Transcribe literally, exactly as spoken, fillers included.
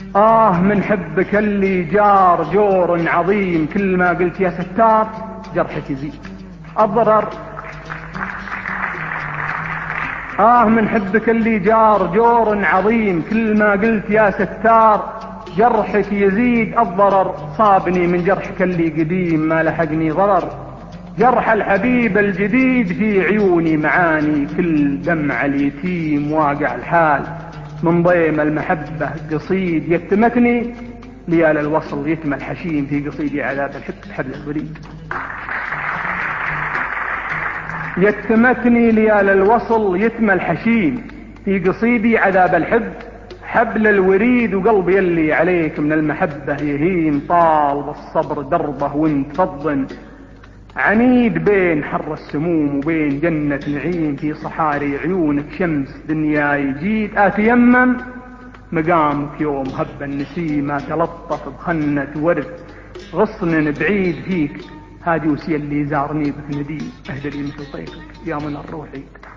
آه من حبك اللي جار جور عظيم، كل ما قلت يا ستار جرحك يزيد الضرر. آه من حبك اللي جار جور عظيم، كل ما قلت يا ستار جرحك يزيد الضرر. صابني من جرحك اللي قديم ما لحقني ضرر، جرح الحبيب الجديد في عيوني معاني، كل دمع اليتيم واقع الحال من ضيم المحبة قصيد. يتمتني ليال الوصل يتم الحشيم، في قصيدي عذاب الحب حبل الوريد. يتمتني ليال الوصل يتم الحشيم، في قصيدي عذاب الحب حبل الوريد. وقلبي اللي عليك من المحبة يهين، طال بالصبر دربه وانت فض عنيد، بين حر السموم وبين جنة نعيم، في صحاري عيونك شمس دنياي جيد. أتيمم مقامك يوم هب النسيم، أتلطف بخنة ورد غصن بعيد، فيك هادي وسي اللي زارني بك نديم، أهدري مثل طيفك يا من الروح عيد.